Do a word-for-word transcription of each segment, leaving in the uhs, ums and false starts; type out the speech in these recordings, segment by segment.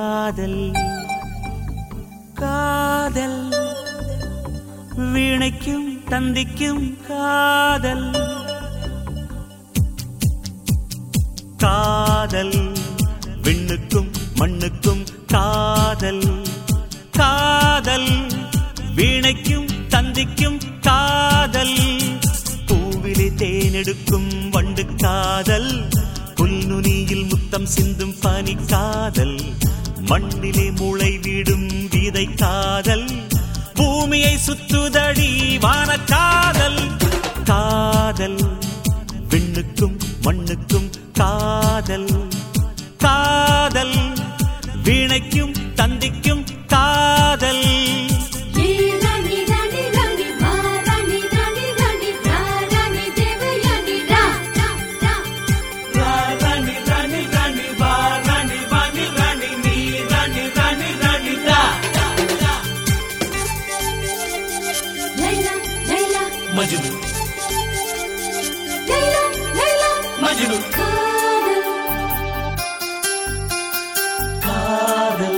காதல் காதல் வீணைக்கும் தந்திக்கும் காதல் காதல் விண்ணுக்கும் மண்ணுக்கும் காதல் காதல் வீணைக்கும் தந்திக்கும் காதல் பூவிலே தேனெடுக்கும் வண்டு காதல் புல்நுனியில் முத்தம் சிந்தும் பனி காதல் மண்ணிலே முளை விடும் விதை காதல் பூமியை சுத்துதடி வான காதல் காதல் விண்ணுக்கும் மண்ணுக்கும் காதல் காதல் வீணைக்கும் தந்திக்கும் காதல் Majnun Layla Layla Majnun Kaadal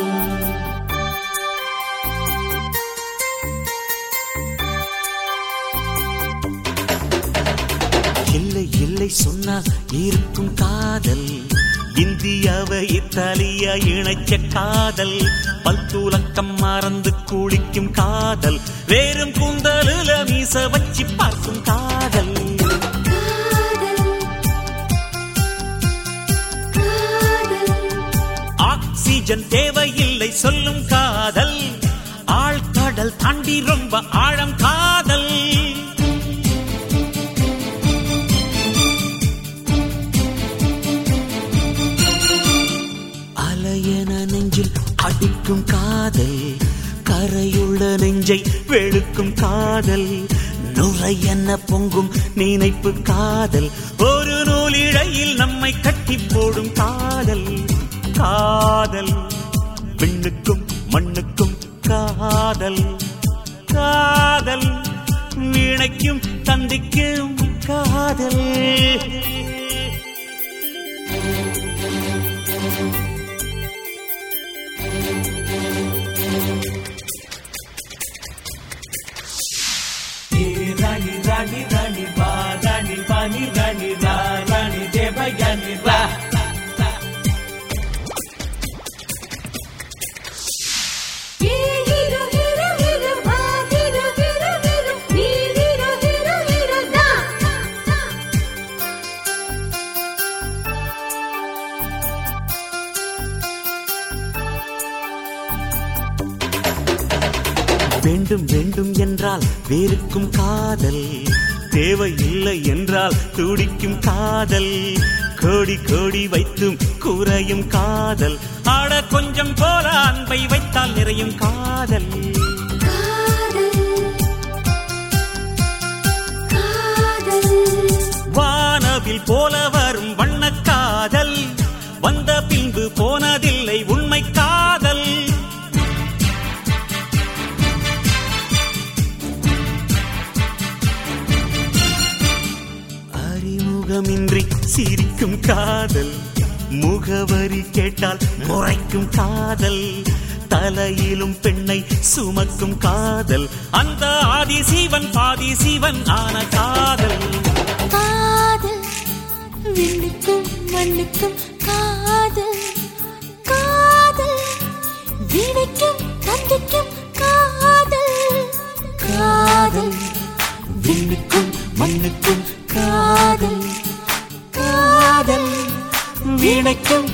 இல்லை இல்லை சொன்னால் இருக்கும் காதல் இந்தியாவை இத்தாலியா இணைச்ச காதல் பல்துலக்கம் மறந்து குளிக்கும் காதல் வேறும் கூந்தலுல மீச வச்சு பார்க்கும் காதல் ஆக்சிஜன் தேவையில்லை சொல்லும் காதல் ஆழ்கடல் தாண்டி ரொம்ப ஆழம் காதல் அலையென நெஞ்சில் அடிக்கும் காதல் கரையுள்ள நெஞ்சை வெளுக்கும் காதல் நுரையென பொங்கும் நினைப்பு காதல் ஒரு நூலிழையில் நம்மை கட்டி போடும் காதல் காதல் விண்ணுக்கும் மண்ணுக்கும் காதல் காதல் வீணைக்கும் தந்திக்கும் காதல் Rani Rani Rani Ba Rani Bani Rani Ra Rani Devayani Ra வேண்டும் வேண்டும் என்றால் வேறுக்கும் காதல் தேவையில்லை என்றால் துடிக்கும் காதல் கோடி கோடி வைத்தும் குறையும் காதல் ஆட கொஞ்சம் போல அன்பை வைத்தால் நிறையும் காதல் வானவில் போல வரும் வண்ண காதல் வந்த பின்பு போனதில்லை உண்மை காதல் அறிமுகமின்றி சிரிக்கும் காதல் முகவரி கேட்டால் முறைக்கும் காதல் தலையிலும் பெண்ணை சுமக்கும் காதல் அந்த ஆதி சீவன் பாதி சீவன் ஆன காதல் காதல் விண்ணுக்கும் மண்ணுக்கும் காதல் காதல் வீணைக்கும் தந்திக்கும் காதல் காதல் விண்ணுக்கும் மண்ணுக்கும் காதல் காதல் வீணைக்கும்